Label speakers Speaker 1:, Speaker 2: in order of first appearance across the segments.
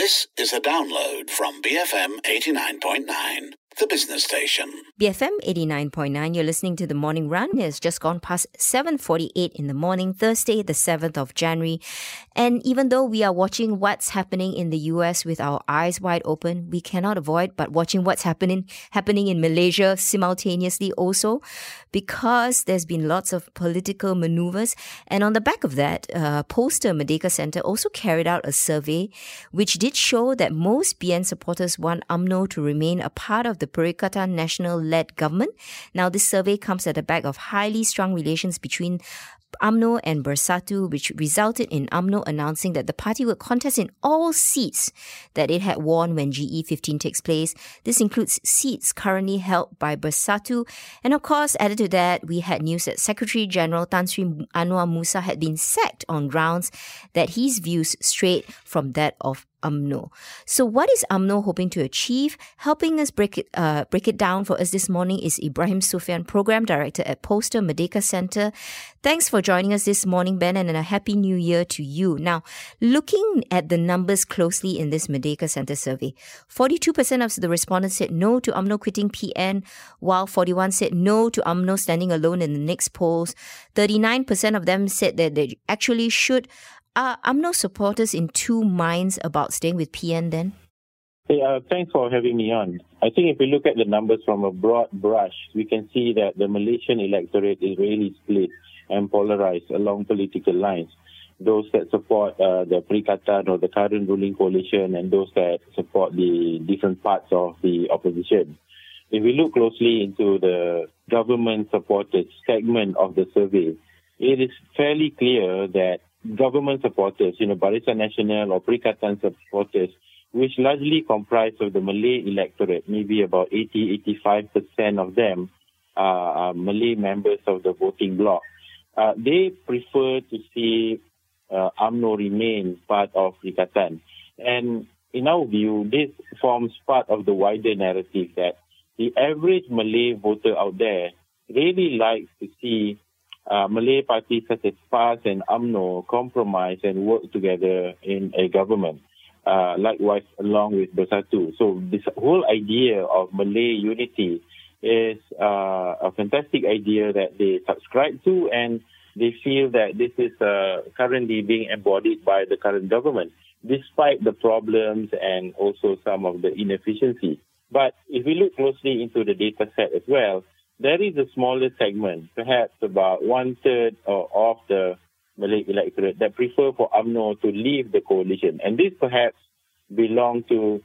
Speaker 1: This is a download from BFM 89.9, the business station.
Speaker 2: BFM 89.9, you're listening to The Morning Run. It's just gone past 7:48 in the morning, Thursday, the 7th of January. And even though we are watching what's happening in the US with our eyes wide open, we cannot avoid but watching what's happening in Malaysia simultaneously also, because there's been lots of political maneuvers. And on the back of that, Pollster Merdeka Centre also carried out a survey which did show that most PN supporters want UMNO to remain a part of the Perikatan Nasional-led government. Now, this survey comes at the back of highly strong relations between UMNO and Bersatu, which resulted in UMNO announcing that the party would contest in all seats that it had won when GE15 takes place. This includes seats currently held by Bersatu. And of course, added to that, we had news that Secretary General Tan Sri Anwar Musa had been sacked on grounds that his views strayed from that of UMNO. So what is UMNO hoping to achieve? Helping us break it down for us this morning is Ibrahim Sufyan, Program Director at Pollster Merdeka Centre. Thanks for joining us this morning, Ben, and a Happy New Year to you. Now, looking at the numbers closely in this Merdeka Centre survey, 42% of the respondents said no to UMNO quitting PN, while 41% said no to UMNO standing alone in the next polls. 39% of them said that they actually should. Are UMNO supporters in two minds about staying with PN then?
Speaker 3: Hey, thanks for having me on. I think if we look at the numbers from a broad brush, we can see that the Malaysian electorate is really split and polarized along political lines. Those that support the Perikatan or the current ruling coalition, and those that support the different parts of the opposition. If we look closely into the government-supported segment of the survey, it is fairly clear that government supporters, Barisan Nasional or Perikatan supporters, which largely comprise of the Malay electorate, maybe about 80-85% of them are Malay members of the voting bloc. They prefer to see UMNO remain part of Perikatan. And in our view, this forms part of the wider narrative that the average Malay voter out there really likes to see Malay parties such as PAS and UMNO compromise and work together in a government, likewise along with Bersatu. So this whole idea of Malay unity is a fantastic idea that they subscribe to, and they feel that this is currently being embodied by the current government, despite the problems and also some of the inefficiencies. But if we look closely into the data set as well, there is a smaller segment, perhaps about 1/3 of the Malay electorate, that prefer for UMNO to leave the coalition. And this perhaps belong to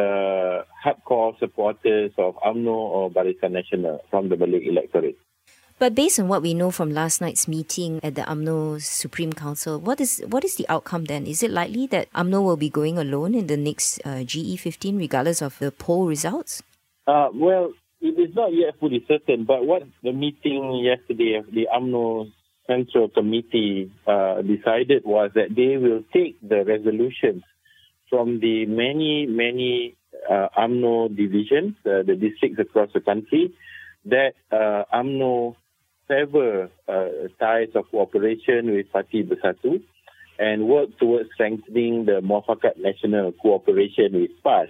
Speaker 3: the hardcore supporters of UMNO or Barisan Nasional from the Malay electorate.
Speaker 2: But based on what we know from last night's meeting at the UMNO Supreme Council, what is the outcome then? Is it likely that UMNO will be going alone in the next GE15 regardless of the poll results?
Speaker 3: Well, it is not yet fully certain, but what the meeting yesterday of the UMNO Central Committee decided was that they will take the resolutions from the many UMNO divisions, the districts across the country, that UMNO sever ties of cooperation with Parti Bersatu and work towards strengthening the Muafakat Nasional cooperation with PAS.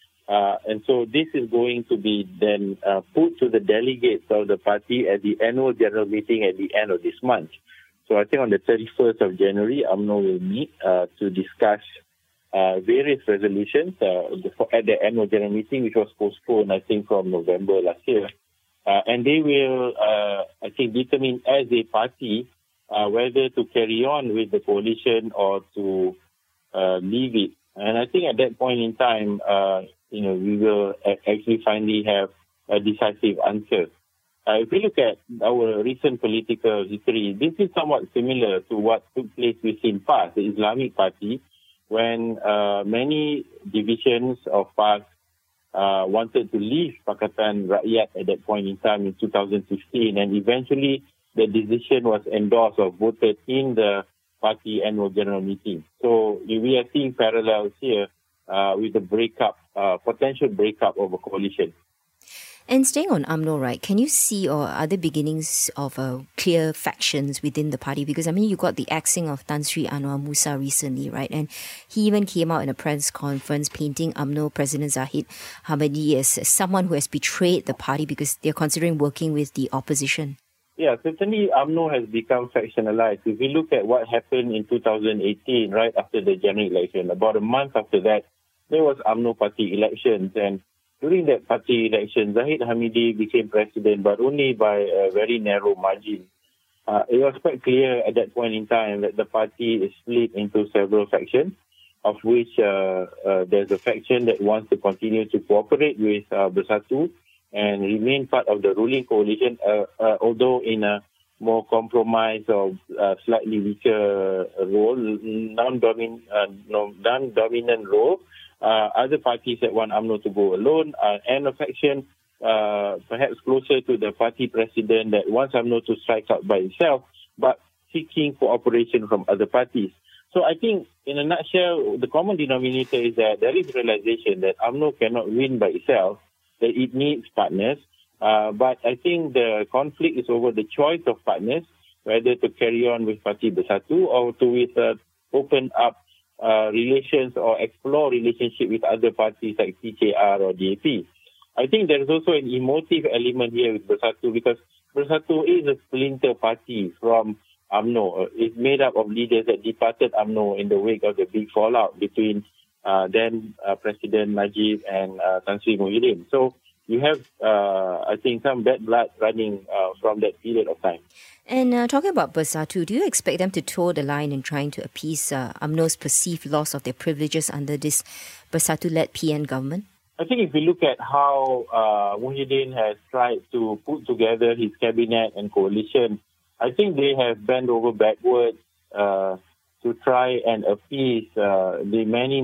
Speaker 3: And so this is going to be then put to the delegates of the party at the annual general meeting at the end of this month. So I think on the 31st of January, UMNO will meet to discuss various resolutions at the annual general meeting, which was postponed, I think, from November last year. And they will, I think, determine as a party whether to carry on with the coalition or to leave it. And I think at that point in time, we will actually finally have a decisive answer. If we look at our recent political history, this is somewhat similar to what took place within PAS, the Islamic Party, when many divisions of PAS wanted to leave Pakatan Rakyat at that point in time in 2015, and eventually the decision was endorsed or voted in the party annual general meeting. So we are seeing parallels here with the potential breakup of a coalition.
Speaker 2: And staying on UMNO, right, can you see or are there beginnings of clear factions within the party? Because, I mean, you got the axing of Tan Sri Anwar Musa recently, right? And he even came out in a press conference painting UMNO President Zahid Hamidi as someone who has betrayed the party because they're considering working with the opposition.
Speaker 3: Yeah, certainly UMNO has become factionalized. If we look at what happened in 2018, right after the general election, about a month after that, there was UMNO party elections. And during that party election, Zahid Hamidi became president, but only by a very narrow margin. It was quite clear at that point in time that the party is split into several factions, of which there's a faction that wants to continue to cooperate with Bersatu and remain part of the ruling coalition, although in a more compromised or slightly weaker role, non-dominant role. Other parties that want UMNO to go alone, and a faction perhaps closer to the party president that wants UMNO to strike out by itself, but seeking cooperation from other parties. So I think, in a nutshell, the common denominator is that there is realization that UMNO cannot win by itself, that it needs partners. But I think the conflict is over the choice of partners, whether to carry on with Parti Bersatu or to open up relations or explore relationship with other parties like PKR or DAP. I think there is also an emotive element here with Bersatu because Bersatu is a splinter party from UMNO. It's made up of leaders that departed UMNO in the wake of the big fallout between then President Najib and Tan Sri Muhyiddin. So you have, I think, some bad blood running from that period of time.
Speaker 2: And talking about Bersatu, do you expect them to toe the line in trying to appease UMNO's perceived loss of their privileges under this Bersatu-led PN government?
Speaker 3: I think if we look at how Muhyiddin has tried to put together his cabinet and coalition, I think they have bent over backwards to try and appease the many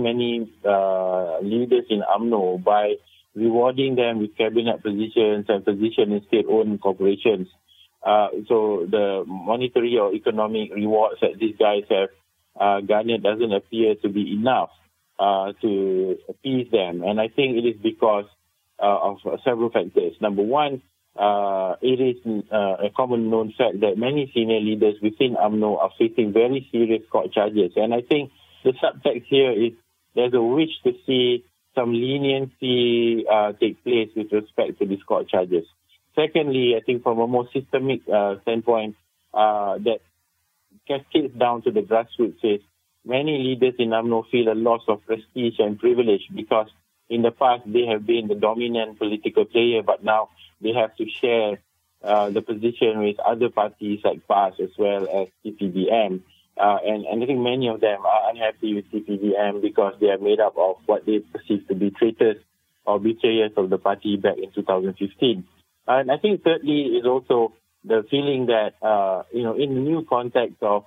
Speaker 3: leaders in UMNO by rewarding them with cabinet positions and positions in state-owned corporations. So the monetary or economic rewards that these guys have garnered doesn't appear to be enough to appease them. And I think it is because of several factors. Number one, it is a common known fact that many senior leaders within UMNO are facing very serious court charges. And I think the subtext here is there's a wish to see some leniency take place with respect to these court charges. Secondly, I think from a more systemic standpoint, that cascades down to the grassroots is many leaders in UMNO feel a loss of prestige and privilege because in the past they have been the dominant political player, but now they have to share the position with other parties like PAS as well as CPDM. And I think many of them are unhappy with CPDM because they are made up of what they perceive to be traitors or betrayers of the party back in 2015. And I think thirdly is also the feeling that, in the new context of,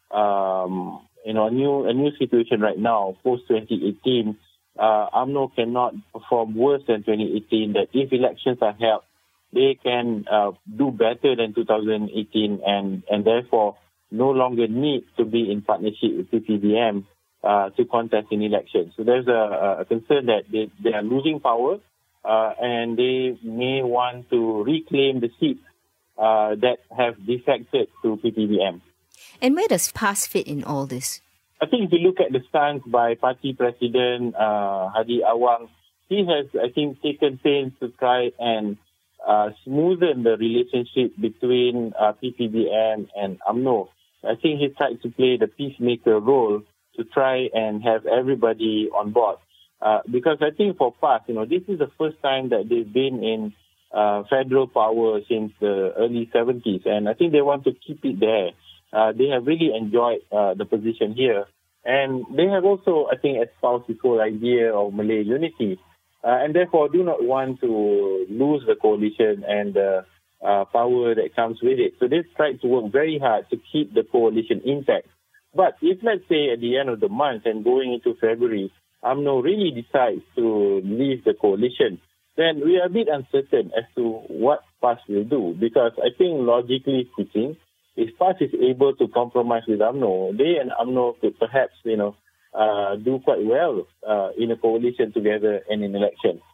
Speaker 3: a new situation right now, post-2018, UMNO cannot perform worse than 2018, that if elections are held, they can do better than 2018 and therefore no longer need to be in partnership with CPDM to contest in elections. So there's a concern that they are losing power and they may want to reclaim the seats that have defected to PPDM.
Speaker 2: And where does PAS fit in all this?
Speaker 3: I think if you look at the stance by party president Hadi Awang, he has, I think, taken pains to try and smoothen the relationship between PPDM and UMNO. I think he tried to play the peacemaker role to try and have everybody on board. Because I think for PAS, this is the first time that they've been in federal power since the early 70s. And I think they want to keep it there. They have really enjoyed the position here. And they have also, I think, espoused this whole idea of Malay unity. And therefore do not want to lose the coalition and the power that comes with it. So they've tried to work very hard to keep the coalition intact. But if, let's say, at the end of the month and going into February, UMNO really decides to leave the coalition, then we are a bit uncertain as to what PAS will do. Because I think, logically speaking, if PAS is able to compromise with UMNO, they and UMNO could perhaps, do quite well in a coalition together and in election.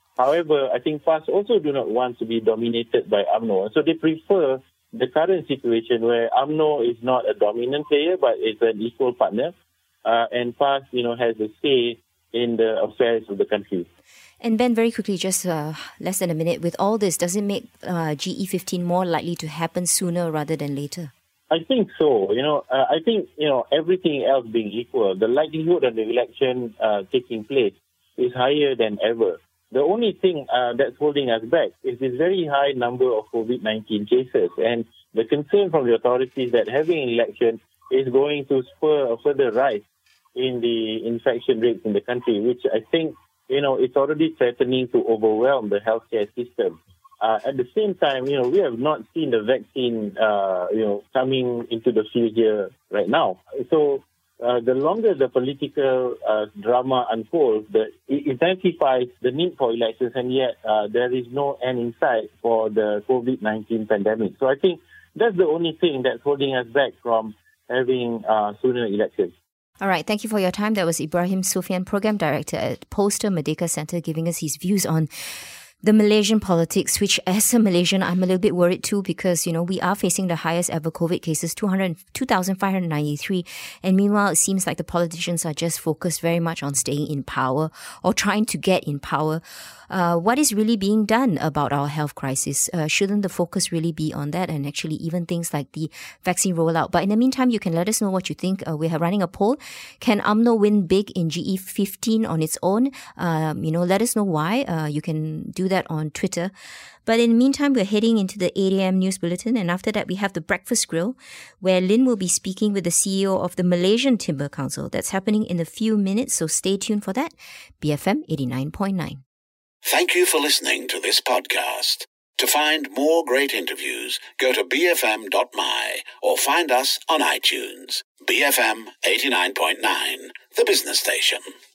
Speaker 3: However, I think PAS also do not want to be dominated by UMNO. So they prefer the current situation where UMNO is not a dominant player, but it's an equal partner. And PAS, has a say in the affairs of the country.
Speaker 2: And Ben, very quickly, just less than a minute, with all this, does it make GE15 more likely to happen sooner rather than later?
Speaker 3: I think so. I think, everything else being equal, the likelihood of the election taking place is higher than ever. The only thing that's holding us back is this very high number of COVID-19 cases. And the concern from the authorities that having an election is going to spur a further rise in the infection rates in the country, which I think, it's already threatening to overwhelm the healthcare system. At the same time, we have not seen the vaccine, coming into the field here right now. So the longer the political drama unfolds, it intensifies the need for elections, and yet there is no end in sight for the COVID-19 pandemic. So I think that's the only thing that's holding us back from having sooner elections.
Speaker 2: All right, thank you for your time. That was Ibrahim Sufian, Program Director at Poster Merdeka Centre, giving us his views on the Malaysian politics, which as a Malaysian, I'm a little bit worried too because, we are facing the highest ever COVID cases, 2,593. And meanwhile, it seems like the politicians are just focused very much on staying in power or trying to get in power. What is really being done about our health crisis? Shouldn't the focus really be on that and actually even things like the vaccine rollout? But in the meantime, you can let us know what you think. We're running a poll. Can UMNO win big in GE15 on its own? Let us know why. You can do that on Twitter. But in the meantime, we're heading into the 8 a.m. news bulletin. And after that, we have the Breakfast Grill, where Lynn will be speaking with the CEO of the Malaysian Timber Council. That's happening in a few minutes, so stay tuned for that. BFM 89.9.
Speaker 1: Thank you for listening to this podcast. To find more great interviews, go to bfm.my or find us on iTunes. BFM 89.9, the business station.